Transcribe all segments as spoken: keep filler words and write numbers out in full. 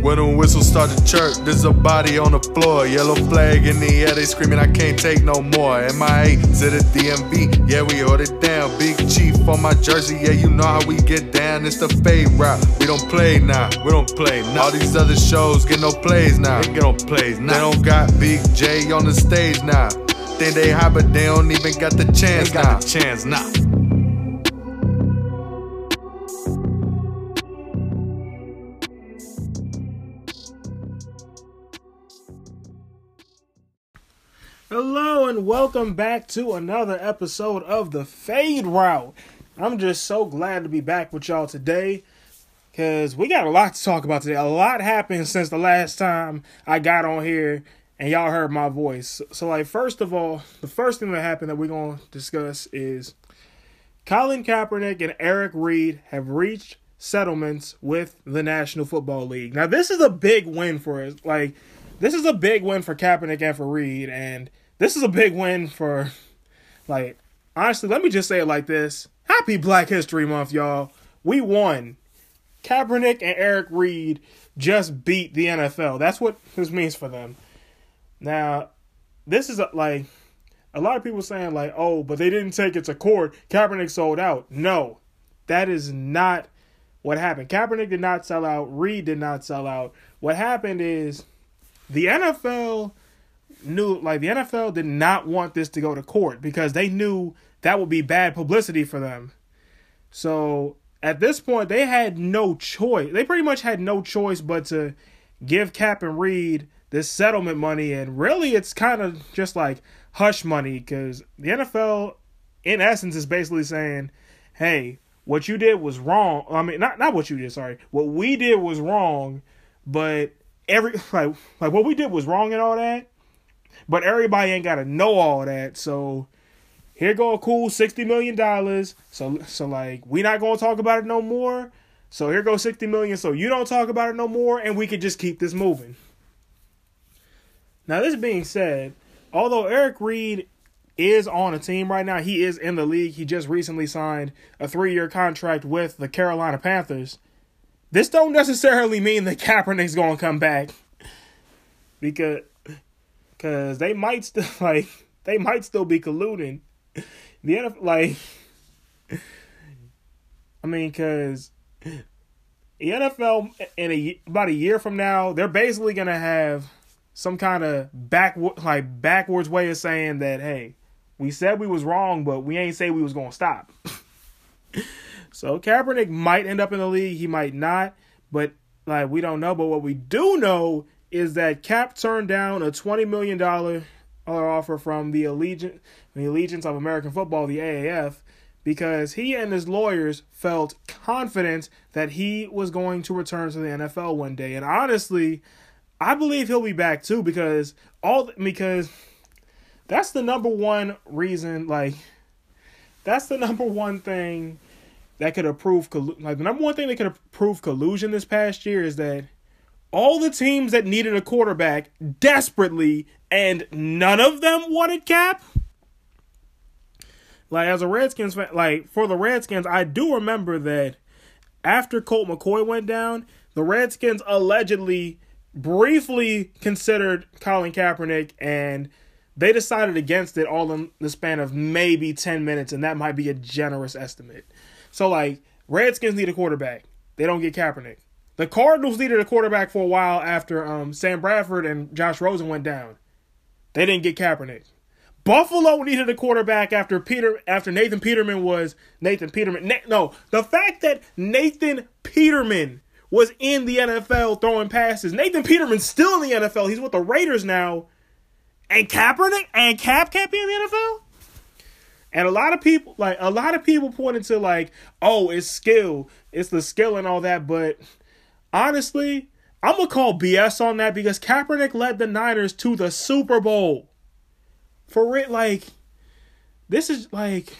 When them whistles start to chirp, there's a body on the floor. Yellow flag in the air, they screaming, I can't take no more. M I A to the D M V, yeah, we hold it down. Big Chief on my jersey, yeah, you know how we get down. It's the fade route, we don't play now, we don't play now. All these other shows get no plays now, they get no plays now. They don't got Big J on the stage now. Think they high, but they don't even got the chance they got now. The chance now. Hello and welcome back to another episode of The Fade Route. I'm just so glad to be back with y'all today because we got a lot to talk about today. A lot happened since the last time I got on here and y'all heard my voice. So, like, first of all, the first thing that happened that we're going to discuss is Colin Kaepernick and Eric Reid have reached settlements with the National Football League. Now, this is a big win for us. Like, this is a big win for Kaepernick and for Reid, and this is a big win for, like, honestly, let me just say it like this. Happy Black History Month, y'all. We won. Kaepernick and Eric Reid just beat the N F L. That's what this means for them. Now, this is, a, like, a lot of people saying, like, oh, but they didn't take it to court. Kaepernick sold out. No, that is not what happened. Kaepernick did not sell out. Reid did not sell out. What happened is the N F L knew, like, the N F L did not want this to go to court because they knew that would be bad publicity for them. So at this point, they had no choice. They pretty much had no choice but to give Cap and Reid this settlement money. And really, it's kind of just like hush money because the N F L, in essence, is basically saying, hey, what you did was wrong. I mean, not, not what you did, sorry. What we did was wrong, but every like like what we did was wrong and all that. But everybody ain't got to know all that. So here go a cool sixty million dollars. So, so like, we not going to talk about it no more. So here goes sixty million dollars. So you don't talk about it no more. And we could just keep this moving. Now, this being said, although Eric Reid is on a team right now, he is in the league. He just recently signed a three-year contract with the Carolina Panthers. This don't necessarily mean that Kaepernick's going to come back. Because... Cause they might still like they might still be colluding. The N F L, like, I mean, cause the N F L in a about a year from now, they're basically gonna have some kind of back like backwards way of saying that, hey, we said we was wrong, but we ain't say we was gonna stop. So Kaepernick might end up in the league, he might not, but like we don't know. But what we do know is that Cap turned down a twenty million dollars offer from the Allegiance, the Allegiance of American Football, the A A F, because he and his lawyers felt confident that he was going to return to the N F L one day. And honestly, I believe he'll be back too, because all because that's the number one reason, like, that's the number one thing that could have proved, like, the number one thing that could have proved collusion this past year is that all the teams that needed a quarterback desperately, and none of them wanted Cap. Like, as a Redskins fan, like, for the Redskins, I do remember that after Colt McCoy went down, the Redskins allegedly briefly considered Colin Kaepernick, and they decided against it all in the span of maybe ten minutes, and that might be a generous estimate. So, like, Redskins need a quarterback. They don't get Kaepernick. The Cardinals needed a quarterback for a while after um, Sam Bradford and Josh Rosen went down. They didn't get Kaepernick. Buffalo needed a quarterback after Peter after Nathan Peterman was Nathan Peterman. Na- no, the fact that Nathan Peterman was in the N F L throwing passes. Nathan Peterman's still in the N F L. He's with the Raiders now. And Kaepernick and Cap can't be in the N F L? And a lot of people, like, a lot of people pointed to, like, oh, it's skill. It's the skill and all that, but honestly, I'm going to call B S on that because Kaepernick led the Niners to the Super Bowl. For it, like, this is, like,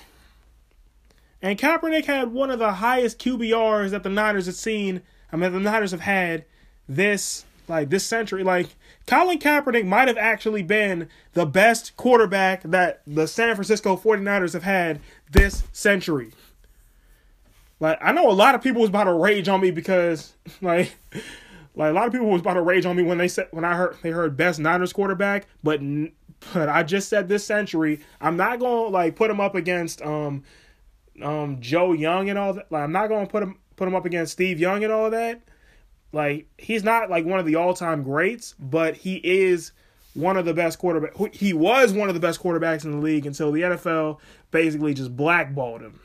and Kaepernick had one of the highest Q B Rs that the Niners had seen, I mean, the Niners have had this, like, this century. Like, Colin Kaepernick might have actually been the best quarterback that the San Francisco forty-niners have had this century. Like, I know a lot of people was about to rage on me because, like, Like, a lot of people was about to rage on me when they said when I heard they heard best Niners quarterback, but but I just said this century. I'm not gonna like put him up against um um Joe Young and all that. Like, I'm not gonna put him put him up against Steve Young and all that. Like, he's not like one of the all time greats, but he is one of the best quarterbacks. He was one of the best quarterbacks in the league until the N F L basically just blackballed him.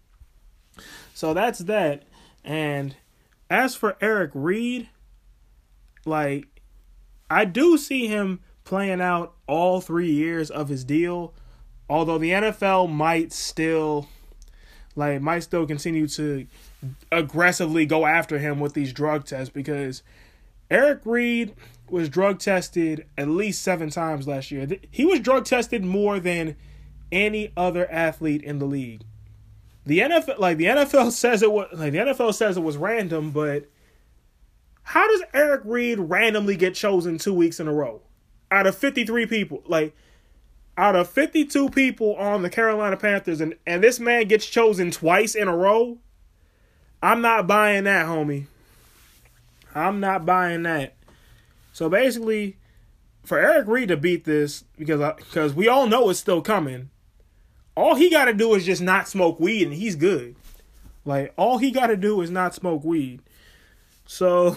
So that's that. And as for Eric Reid, like, I do see him playing out all three years of his deal, although the N F L might still, like, might still continue to aggressively go after him with these drug tests, because Eric Reid was drug tested at least seven times last year. He was drug tested more than any other athlete in the league. The N F L, like the N F L says it was, like the N F L says it was random, but how does Eric Reid randomly get chosen two weeks in a row out of fifty-three people? Like, out of fifty-two people on the Carolina Panthers, and, and this man gets chosen twice in a row? I'm not buying that, homie. I'm not buying that. So basically, for Eric Reid to beat this, because I, because we all know it's still coming, all he got to do is just not smoke weed, and he's good. Like, all he got to do is not smoke weed. So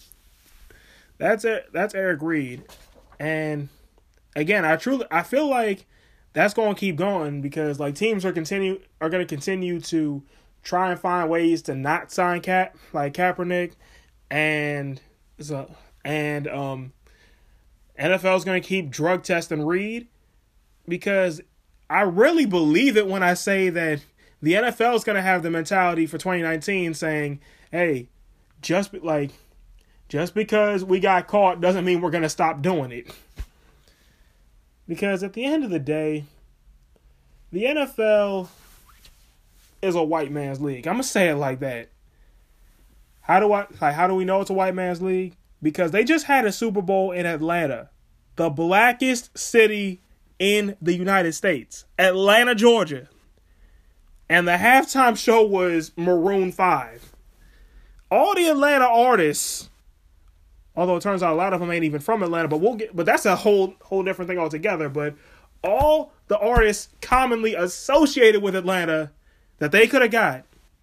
that's it. That's Eric Reid. And again, I truly I feel like that's going to keep going, because like teams are continue are going to continue to try and find ways to not sign Cap like Kaepernick, and so and um N F L is going to keep drug testing Reid, because I really believe it when I say that the N F L is going to have the mentality for twenty nineteen saying, "Hey, just like just because we got caught doesn't mean we're going to stop doing it." Because at the end of the day, the N F L is a white man's league. I'm gonna say it like that. How do I like how do we know it's a white man's league? Because they just had a Super Bowl in Atlanta, the blackest city in the United States, Atlanta, Georgia. And the halftime show was Maroon five. All the Atlanta artists, although it turns out a lot of them ain't even from Atlanta, but we'll get but that's a whole whole different thing altogether. But all the artists commonly associated with Atlanta that they could have got,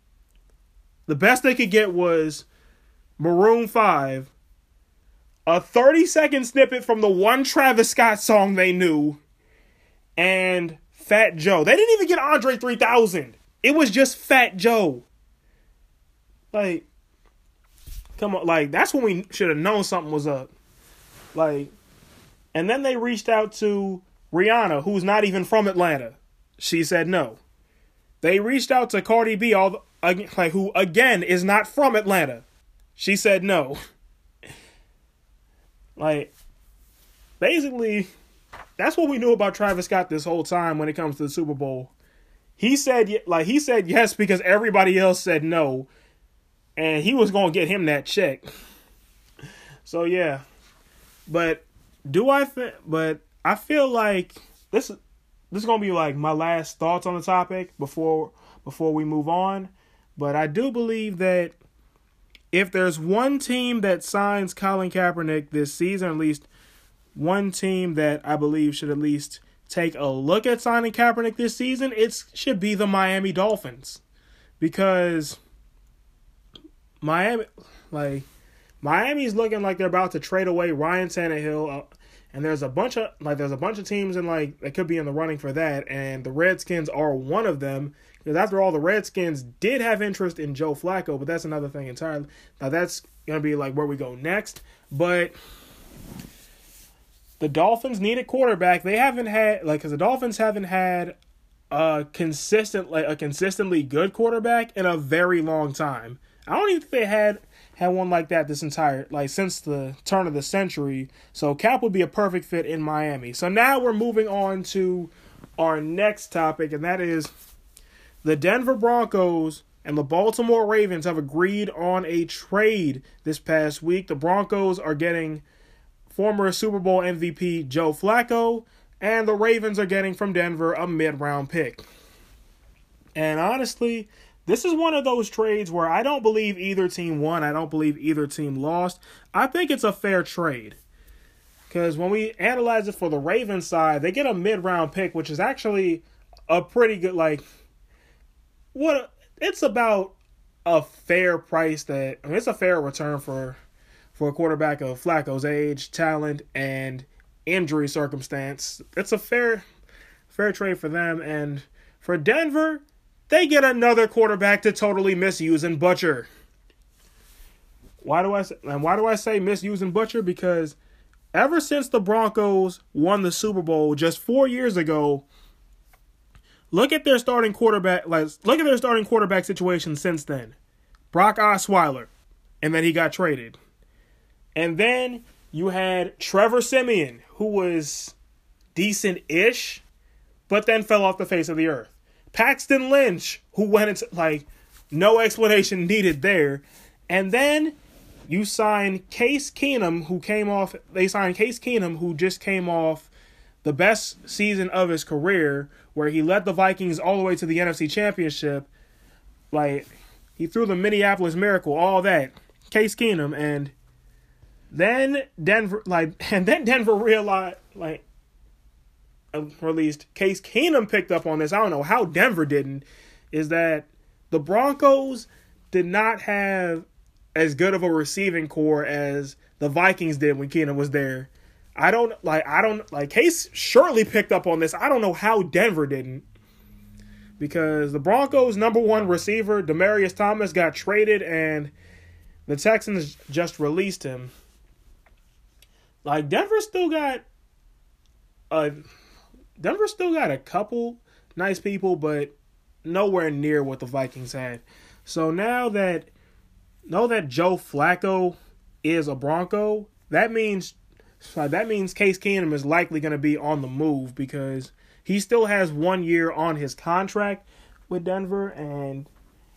the best they could get was Maroon five, a thirty-second snippet from the one Travis Scott song they knew, and Fat Joe. They didn't even get Andre three thousand. It was just Fat Joe. Like, come on. Like, that's when we should have known something was up. Like, and then they reached out to Rihanna, who's not even from Atlanta. She said no. They reached out to Cardi B, all the, like, who, again, is not from Atlanta. She said no. Like, basically, that's what we knew about Travis Scott this whole time when it comes to the Super Bowl. He said, like, he said yes because everybody else said no, and he was going to get him that check. So, yeah. But do I think, but I feel like this This is going to be like my last thoughts on the topic before before we move on. But I do believe that if there's one team that signs Colin Kaepernick this season, at least one team that I believe should at least take a look at signing Kaepernick this season, it should be the Miami Dolphins. Because Miami, like, Miami's looking like they're about to trade away Ryan Tannehill. Uh, And there's a bunch of like there's a bunch of teams in like that could be in the running for that, and the Redskins are one of them. Because after all, the Redskins did have interest in Joe Flacco, but that's another thing entirely. Now that's gonna be like where we go next. But the Dolphins need a quarterback. They haven't had like because the Dolphins haven't had a consistent like a consistently good quarterback in a very long time. I don't even think they had. had one like that this entire, like, since the turn of the century. So Cap would be a perfect fit in Miami. So now we're moving on to our next topic, and that is the Denver Broncos and the Baltimore Ravens have agreed on a trade this past week. The Broncos are getting former Super Bowl M V P Joe Flacco, and the Ravens are getting from Denver a mid-round pick. And honestly, this is one of those trades where I don't believe either team won. I don't believe either team lost. I think it's a fair trade. Because when we analyze it for the Ravens side, they get a mid-round pick, which is actually a pretty good, like, what it's about a fair price that, I mean, it's a fair return for, for a quarterback of Flacco's age, talent, and injury circumstance. It's a fair, fair trade for them. And for Denver, they get another quarterback to totally misuse and butcher. Why do I say, and why do I say misuse and butcher? Because ever since the Broncos won the Super Bowl just four years ago, look at their starting quarterback. Like, look at their starting quarterback situation since then. Brock Osweiler, and then he got traded. And then you had Trevor Siemian, who was decent-ish, but then fell off the face of the earth. Paxton Lynch, who went into, like, no explanation needed there. And then you signed Case Keenum, who came off, they signed Case Keenum, who just came off the best season of his career, where he led the Vikings all the way to the N F C Championship. Like, he threw the Minneapolis Miracle, all that. Case Keenum, and then Denver, like, and then Denver realized, like, or at least Case Keenum picked up on this. I don't know how Denver didn't. Is that the Broncos did not have as good of a receiving core as the Vikings did when Keenum was there. I don't like. I don't like. Case surely picked up on this. I don't know how Denver didn't, because the Broncos' number one receiver, Demaryius Thomas, got traded, and the Texans just released him. Like, Denver still got a. Denver still got a couple nice people, but nowhere near what the Vikings had. So now that know that Joe Flacco is a Bronco, that means that means Case Keenum is likely going to be on the move, because he still has one year on his contract with Denver, and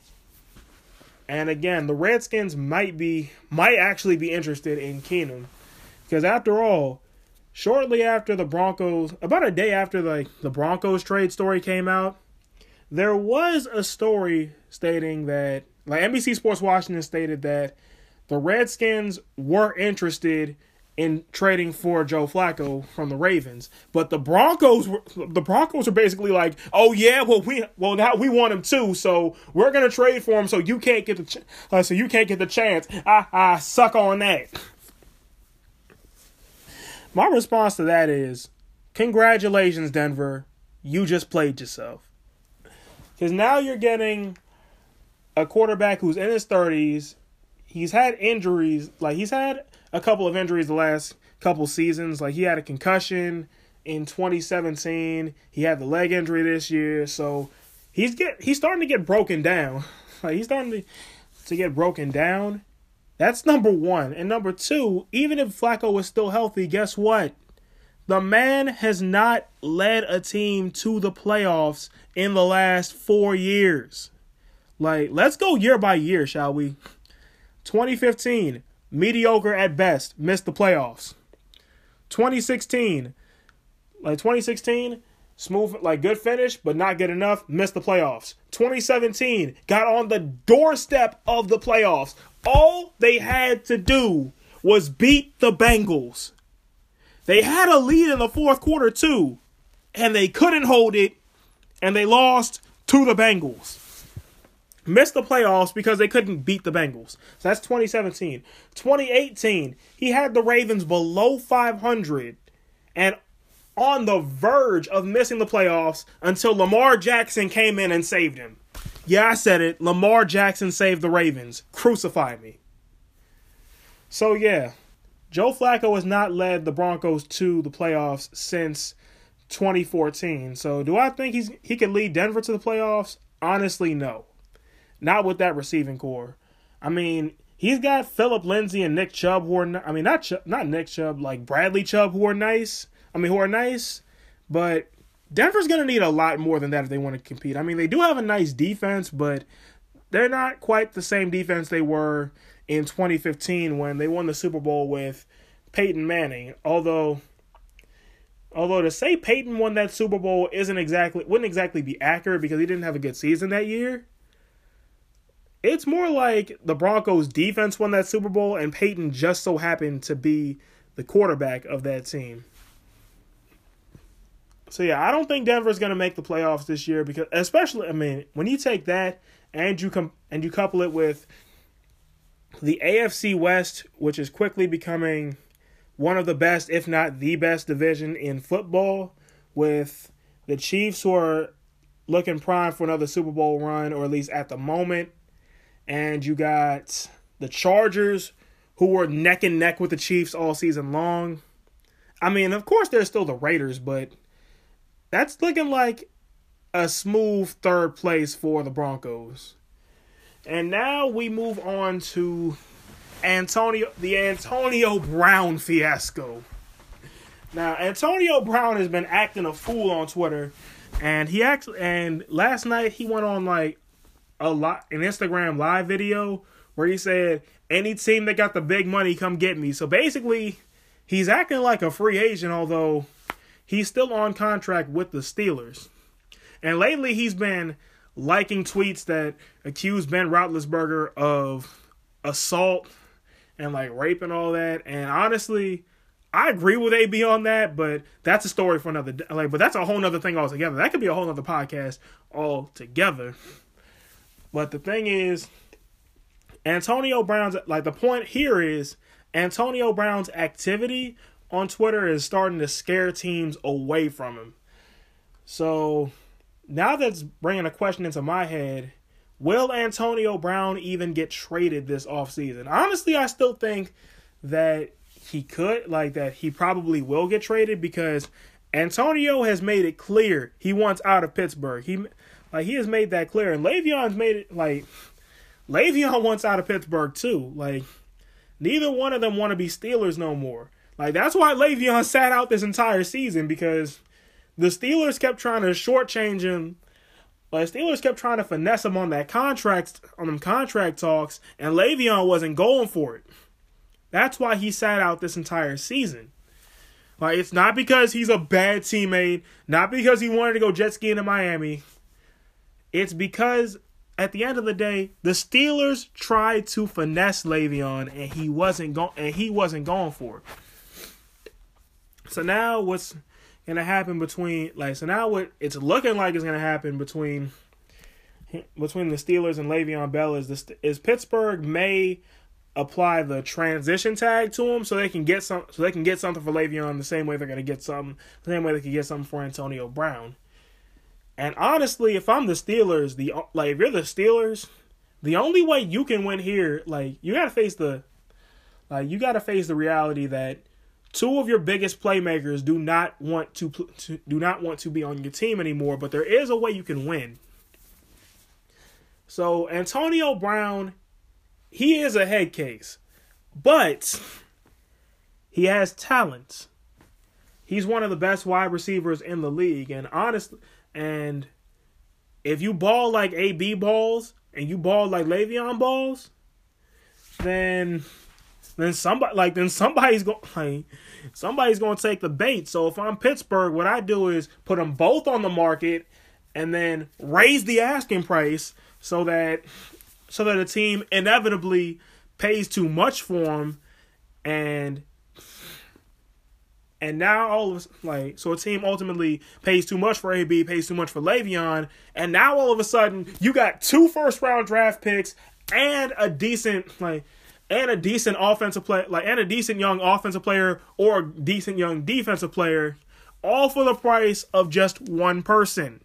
and again, the Redskins might be might actually be interested in Keenum, because after all, shortly after the Broncos, about a day after the, the Broncos trade story came out, there was a story stating that, like, N B C Sports Washington stated that the Redskins were interested in trading for Joe Flacco from the Ravens, but the Broncos were, the Broncos were basically like, "Oh yeah, well we well now we want him too, so we're gonna trade for him, so you can't get the ch- uh, so you can't get the chance. Ah ah, suck on that." My response to that is, congratulations, Denver. You just played yourself. Because now you're getting a quarterback who's in his thirties. He's had injuries. Like, he's had a couple of injuries the last couple seasons. Like, he had a concussion in twenty seventeen. He had the leg injury this year. So he's get he's starting to get broken down. Like, he's starting to, to get broken down. That's number one. And number two, even if Flacco was still healthy, guess what? The man has not led a team to the playoffs in the last four years. Like, let's go year by year, shall we? twenty fifteen, mediocre at best, missed the playoffs. twenty sixteen, like twenty sixteen, smooth, like good finish, but not good enough, missed the playoffs. twenty seventeen, got on the doorstep of the playoffs. All they had to do was beat the Bengals. They had a lead in the fourth quarter too, and they couldn't hold it, and they lost to the Bengals. Missed the playoffs because they couldn't beat the Bengals. So that's twenty seventeen. twenty eighteen, he had the Ravens below five hundred and on the verge of missing the playoffs until Lamar Jackson came in and saved him. Yeah, I said it. Lamar Jackson saved the Ravens. Crucify me. So, yeah, Joe Flacco has not led the Broncos to the playoffs since twenty fourteen. So, do I think he's he can lead Denver to the playoffs? Honestly, no. Not with that receiving core. I mean, he's got Phillip Lindsay and Nick Chubb who are, I mean, not Chubb, not Nick Chubb, like Bradley Chubb who are nice. I mean, who are nice, but Denver's going to need a lot more than that if they want to compete. I mean, they do have a nice defense, but they're not quite the same defense they were in twenty fifteen when they won the Super Bowl with Peyton Manning. Although, although to say Peyton won that Super Bowl isn't exactly wouldn't exactly be accurate because he didn't have a good season that year. it's more like the Broncos defense won that Super Bowl and Peyton just so happened to be the quarterback of that team. So yeah, I don't think Denver's going to make the playoffs this year because, especially, I mean, when you take that and you com- and you couple it with the A F C West, which is quickly becoming one of the best, if not the best division in football, with the Chiefs who are looking prime for another Super Bowl run, or at least at the moment, and you got the Chargers who were neck and neck with the Chiefs all season long. I mean, of course, there's still the Raiders, but that's looking like a smooth third place for the Broncos. And now we move on to Antonio, the Antonio Brown fiasco. Now, Antonio Brown has been acting a fool on Twitter, and he actually, and last night he went on like a lot an Instagram live video where he said, "Any team that got the big money, come get me." So basically, he's acting like a free agent, although he's still on contract with the Steelers. And lately, he's been liking tweets that accuse Ben Roethlisberger of assault and like rape and all that. And honestly, I agree with A B on that, but that's a story for another. Like, but that's a whole nother thing altogether. That could be a whole nother podcast altogether. But the thing is, Antonio Brown's like the point here is Antonio Brown's activity on Twitter is starting to scare teams away from him. So now that's bringing a question into my head. Will Antonio Brown even get traded this offseason? Honestly, I still think that he could, like that he probably will get traded because Antonio has made it clear he wants out of Pittsburgh. He like he has made that clear. And Le'Veon's made it like Le'Veon wants out of Pittsburgh too. Like neither one of them want to be Steelers no more. Like, that's why Le'Veon sat out this entire season, because the Steelers kept trying to shortchange him. Like, Steelers kept trying to finesse him on that contract, on them contract talks, and Le'Veon wasn't going for it. That's why he sat out this entire season. Like, it's not because he's a bad teammate, not because he wanted to go jet skiing to Miami. It's because, at the end of the day, the Steelers tried to finesse Le'Veon, and he wasn't go- and he wasn't going for it. So now what's going to happen between, like, so now what it's looking like is going to happen between between the Steelers and Le'Veon Bell is this is Pittsburgh may apply the transition tag to him so they can get some so they can get something for Le'Veon the same way they're going to get something the same way they can get something for Antonio Brown. And honestly, if I'm the Steelers, the like if you're the Steelers, the only way you can win here, like you got to face the like you got to face the reality that two of your biggest playmakers do not want to, to do not want to be on your team anymore, but there is a way you can win. So Antonio Brown, he is a head case, but he has talent. He's one of the best wide receivers in the league, and honestly, and if you ball like A B balls and you ball like Le'Veon balls, then. Then somebody like then somebody's going like, somebody's going to take the bait. So if I'm Pittsburgh, what I do is put them both on the market and then raise the asking price so that so that a team inevitably pays too much for them, and and now all of like so a team ultimately pays too much for A B, pays too much for Le'Veon, and now all of a sudden you got two first round draft picks and a decent like. And a decent offensive player, like and a decent young offensive player or a decent young defensive player, all for the price of just one person.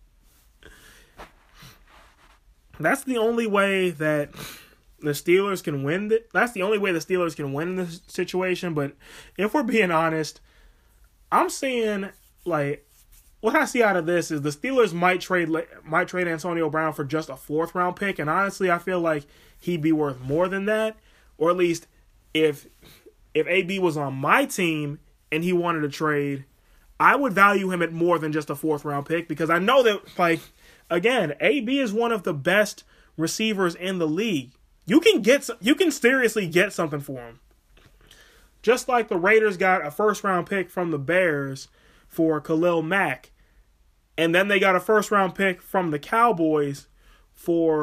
That's the only way that the Steelers can win. Th- That's the only way the Steelers can win this situation. But if we're being honest, I'm seeing like what I see out of this is the Steelers might trade might trade Antonio Brown for just a fourth round pick, and honestly, I feel like he'd be worth more than that. Or at least if if A B was on my team and he wanted to trade, I would value him at more than just a fourth round pick, because I know that, like, again, A B is one of the best receivers in the league. You can get you can seriously get something for him. Just like the Raiders got a first round pick from the Bears for Khalil Mack, and then they got a first round pick from the Cowboys for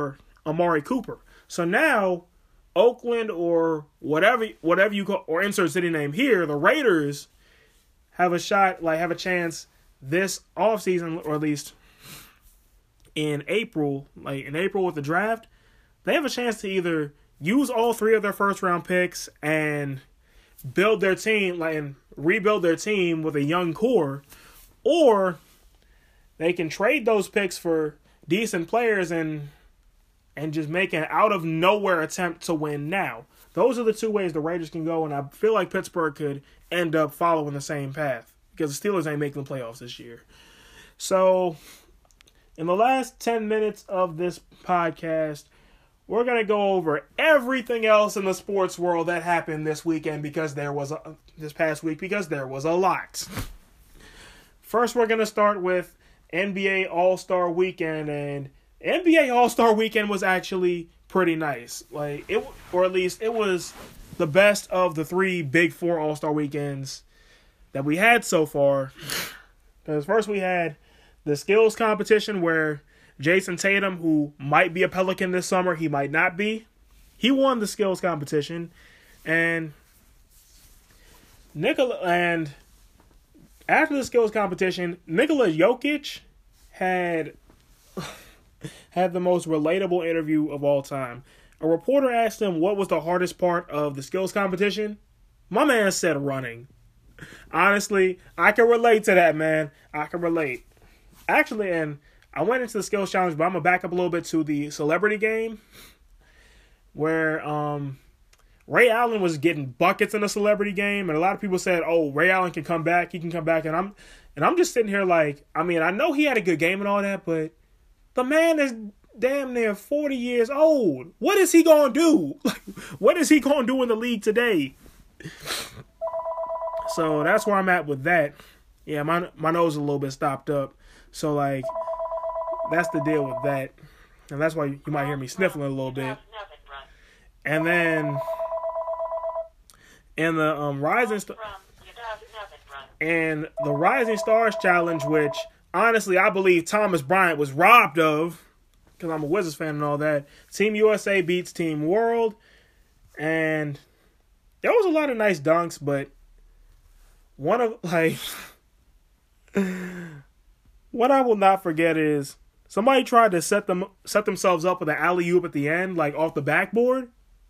Amari Cooper. So now Oakland or whatever whatever you call, or insert city name here, the Raiders have a shot, like have a chance this offseason, or at least in April, like in April with the draft, they have a chance to either use all three of their first round picks and build their team, like and rebuild their team with a young core, or they can trade those picks for decent players and and just make an out of nowhere attempt to win now. Those are the two ways the Raiders can go, and I feel like Pittsburgh could end up following the same path because the Steelers ain't making the playoffs this year. So, in the last ten minutes of this podcast, we're going to go over everything else in the sports world that happened this weekend because there was a, this past week because there was a lot. First, we're going to start with N B A All-Star Weekend, and N B A All-Star Weekend was actually pretty nice. Like it, or at least it was the best of the three Big Four All-Star Weekends that we had so far. Because first we had the skills competition where Jason Tatum, who might be a Pelican this summer, he might not be. He won the skills competition, and Nikola and after the skills competition, Nikola Jokic had had the most relatable interview of all time. A reporter asked him what was the hardest part of the skills competition. My man said running. Honestly, I can relate to that, man. I can relate. Actually, and I went into the skills challenge, but I'm going to back up a little bit to the celebrity game where um, Ray Allen was getting buckets in the celebrity game, and a lot of people said, oh, Ray Allen can come back, he can come back, and I'm and I'm just sitting here like, I mean, I know he had a good game and all that, but the man is damn near forty years old. What is he going to do? Like, what is he going to do in the league today? So that's where I'm at with that. Yeah, my my nose is a little bit stopped up. So, like, that's the deal with that. And that's why you might hear me sniffling a little bit. And then in the um, Rising Star and the Rising Stars Challenge, which honestly, I believe Thomas Bryant was robbed of, because I'm a Wizards fan and all that. Team U S A beats Team World, and there was a lot of nice dunks, but one of, like, what I will not forget is somebody tried to set them set themselves up with an alley-oop at the end, like off the backboard,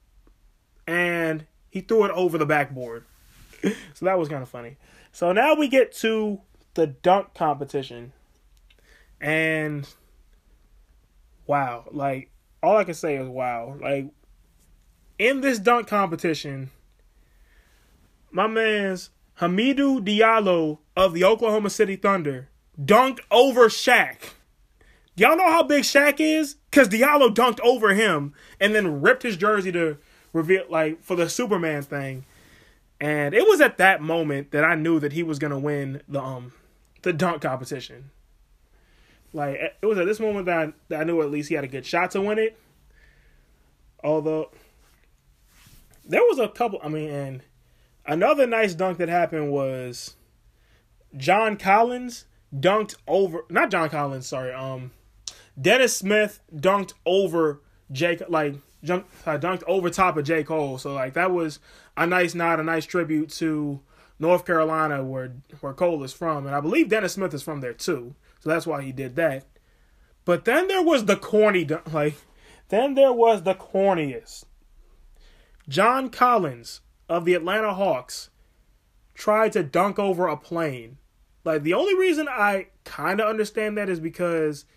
and he threw it over the backboard. So that was kind of funny. So now we get to the dunk competition. And wow, like all I can say is wow. Like in this dunk competition, my man's Hamidou Diallo of the Oklahoma City Thunder dunked over Shaq. Y'all know how big Shaq is? Because Diallo dunked over him and then ripped his jersey to reveal, like, for the Superman thing. And it was at that moment that I knew that he was going to win the um the dunk competition. Like, it was at this moment that I, that I knew at least he had a good shot to win it. Although, there was a couple, I mean, and another nice dunk that happened was John Collins dunked over, not John Collins, sorry, um, Dennis Smith dunked over J, like, jumped, uh, dunked over top of J. Cole. So, like, that was a nice nod, a nice tribute to North Carolina, where where Cole is from. And I believe Dennis Smith is from there, too. So that's why he did that. But then there was the corny, dunk, like, then there was the corniest. John Collins of the Atlanta Hawks tried to dunk over a plane. Like, the only reason I kind of understand that is because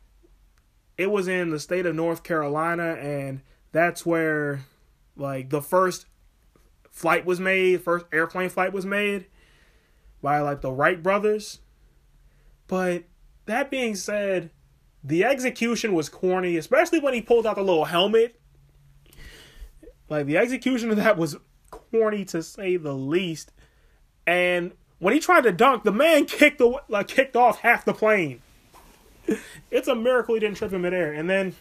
it was in the state of North Carolina, and that's where, like, the first flight was made, first airplane flight was made by, like, the Wright brothers. But that being said, the execution was corny, especially when he pulled out the little helmet. Like, the execution of that was corny, to say the least. And when he tried to dunk, the man kicked the, like kicked off half the plane. It's a miracle he didn't trip in midair. And then,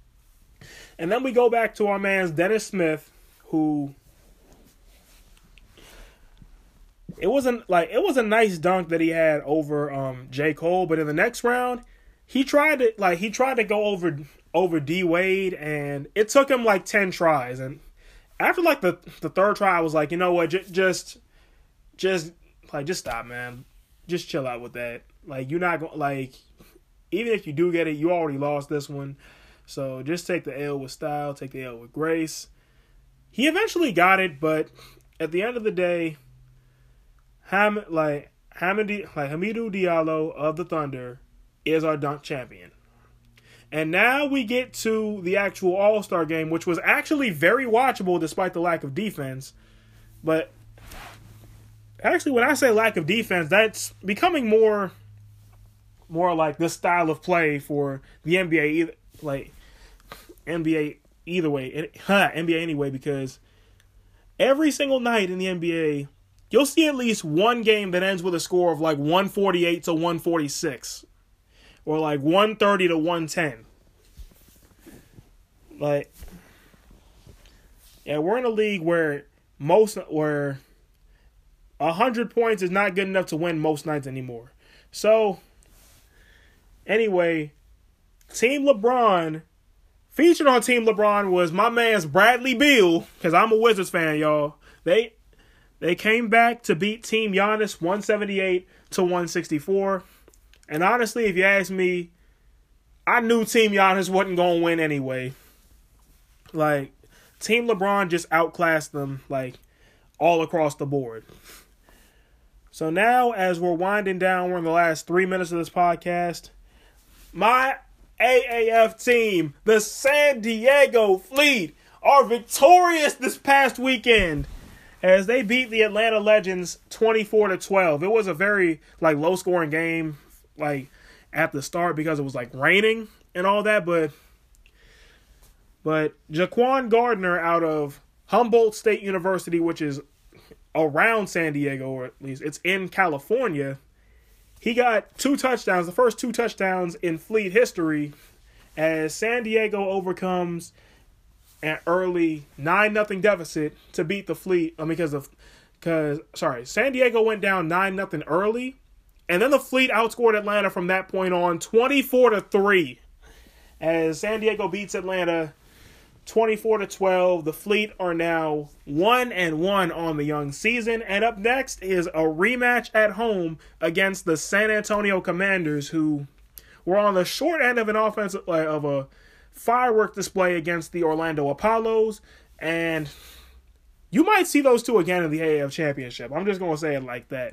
and then we go back to our man's Dennis Smith, who it wasn't like it was a nice dunk that he had over um, J. Cole, but in the next round, he tried to like he tried to go over over D Wade, and it took him like ten tries. And after like the the third try, I was like, you know what, J- just just like just stop, man. Just chill out with that. Like, you're not going like, even if you do get it, you already lost this one. So just take the L with style, take the L with grace. He eventually got it, but at the end of the day, Ham like Hamidi like Hamidou Diallo of the Thunder is our dunk champion. And now we get to the actual All-Star game, which was actually very watchable despite the lack of defense. But actually, when I say lack of defense, that's becoming more more like the style of play for the N B A, either, like N B A either way, huh, N B A anyway, because every single night in the N B A, you'll see at least one game that ends with a score of like one forty-eight to one forty-six. Or like one thirty to one ten. Like, yeah, we're in a league where most where one hundred points is not good enough to win most nights anymore. So, anyway, Team LeBron, featured on Team LeBron was my man's Bradley Beal, because I'm a Wizards fan, y'all. They they came back to beat Team Giannis one seventy-eight to one sixty-four. And honestly, if you ask me, I knew Team Giannis wasn't going to win anyway. Like, Team LeBron just outclassed them, like, all across the board. So now, as we're winding down, we're in the last three minutes of this podcast. My A A F team, the San Diego Fleet, are victorious this past weekend as they beat the Atlanta Legends twenty-four to twelve. It was a very, like, low-scoring game, like, at the start because it was, like, raining and all that, but but Jaquan Gardner out of Humboldt State University, which is around San Diego, or at least it's in California, he got two touchdowns, the first two touchdowns in Fleet history, as San Diego overcomes an early nine nothing deficit to beat the Fleet, I mean, because of, because, sorry, San Diego went down nine nothing early, and then the Fleet outscored Atlanta from that point on twenty-four to three. As San Diego beats Atlanta twenty-four to twelve. The Fleet are now one and one on the young season. And up next is a rematch at home against the San Antonio Commanders, who were on the short end of an offensive uh, of a firework display against the Orlando Apollos. And you might see those two again in the A A F Championship. I'm just going to say it like that.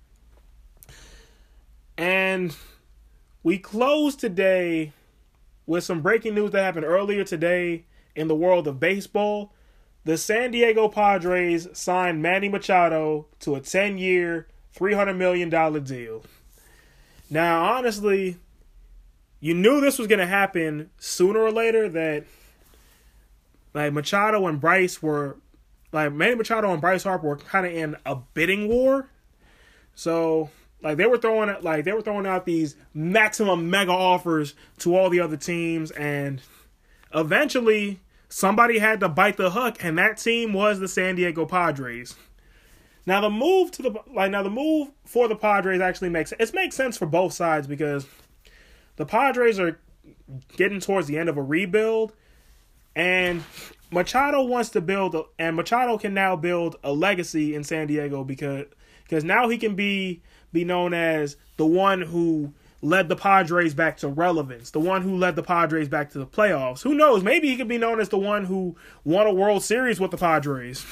And we close today with some breaking news that happened earlier today in the world of baseball. The San Diego Padres signed Manny Machado to a ten-year, three hundred million dollars deal. Now, honestly, you knew this was going to happen sooner or later, that like Machado and Bryce were, like Manny Machado and Bryce Harper were kind of in a bidding war. So, Like they were throwing like they were throwing out these maximum mega offers to all the other teams, and eventually somebody had to bite the hook, and that team was the San Diego Padres. Now the move to the like now the move for the Padres actually makes it makes sense for both sides, because the Padres are getting towards the end of a rebuild, and Machado wants to build a, and Machado can now build a legacy in San Diego, because because now he can be be known as the one who led the Padres back to relevance, the one who led the Padres back to the playoffs. Who knows? Maybe he could be known as the one who won a World Series with the Padres.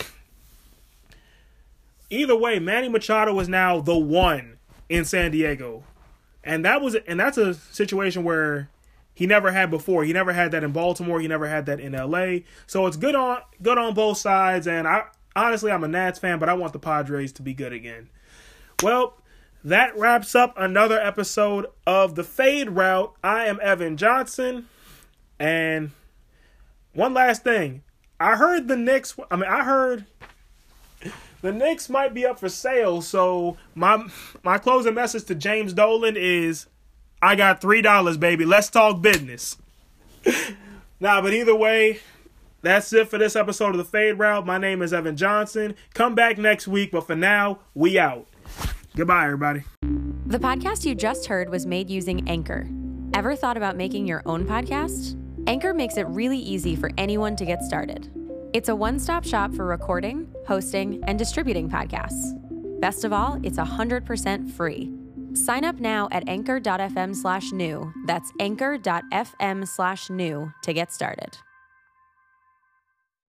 Either way, Manny Machado is now the one in San Diego. And that was and that's a situation where he never had before. He never had that in Baltimore. He never had that in L A. So it's good on good on both sides. And I honestly, I'm a Nats fan, but I want the Padres to be good again. Well, that wraps up another episode of The Fade Route. I am Evan Johnson. And one last thing. I heard the Knicks, I mean, I heard the Knicks might be up for sale. So my my closing message to James Dolan is, I got three dollars, baby. Let's talk business. Nah, but either way, that's it for this episode of The Fade Route. My name is Evan Johnson. Come back next week, but for now, we out. Goodbye, everybody. The podcast you just heard was made using Anchor. Ever thought about making your own podcast? Anchor makes it really easy for anyone to get started. It's a one-stop shop for recording, hosting, and distributing podcasts. Best of all, it's one hundred percent free. Sign up now at anchor.fm slash new. That's anchor.fm slash new to get started.